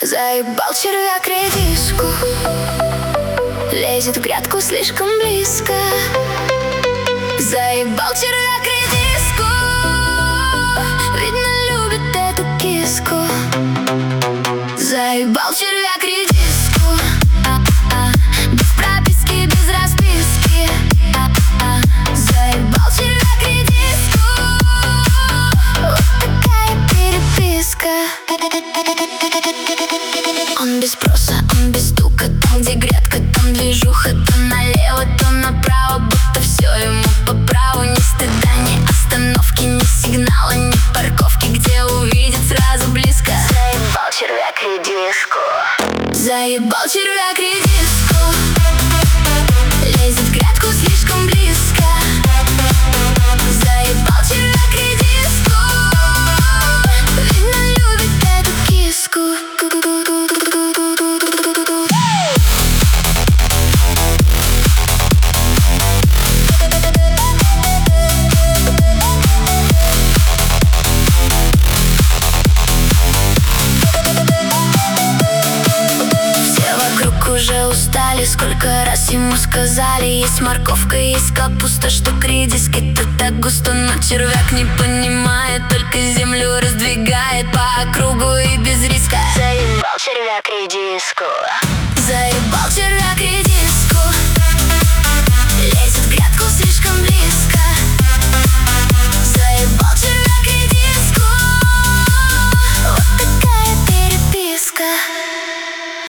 Заебал червяк редиску, лезет в грядку слишком близко. Заебал червяк редиску, видно любит эту киску. Заебал червяк редиску, без прописки, без расписки. Заебал червяк редиску, вот такая переписка. Он без спроса, он без стука. Там, где грядка, там движуха. То налево, то направо, будто все ему по праву. Ни стыда, ни остановки, ни сигнала, ни парковки, где увидит сразу близко. Заебал червяк редиску, заебал червяк редиску, лезет в грядку слишком близко. Заебал червяк редиску, видно любит эту киску. Уже устали, сколько раз ему сказали: есть морковка, есть капуста, что к редиске-то так густо. Но червяк не понимает, только землю раздвигает по кругу и без риска. Заебал червяк редиску.